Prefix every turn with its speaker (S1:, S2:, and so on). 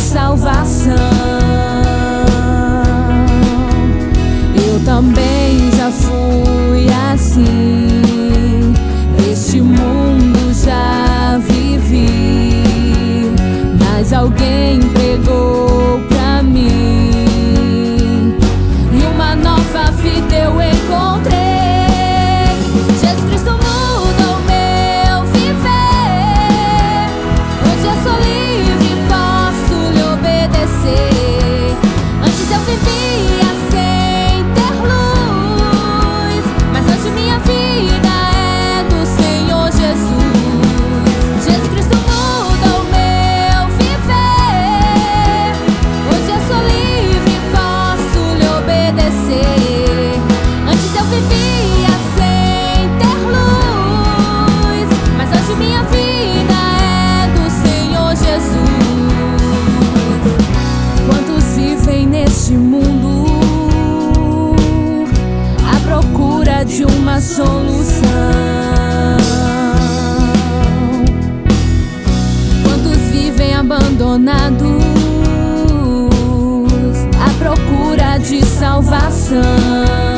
S1: salvação. Eu também já fui assim, neste mundo já vivi, mas alguém pregou pra mim e uma nova vida eu encontrei. Jesus Cristo muda o meu viver. Hoje eu sou livre e posso lhe obedecer. Antes eu vivia sem ter luz, mas hoje minha vida é do Senhor Jesus. Jesus Cristo muda o meu viver. Hoje eu sou livre e posso lhe obedecer. Antes eu vivia sem ter luz, mas hoje minha vida é do Senhor Jesus. Quantos vivem neste mundo à procura de uma solução? Quantos vivem abandonados à procura de salvação?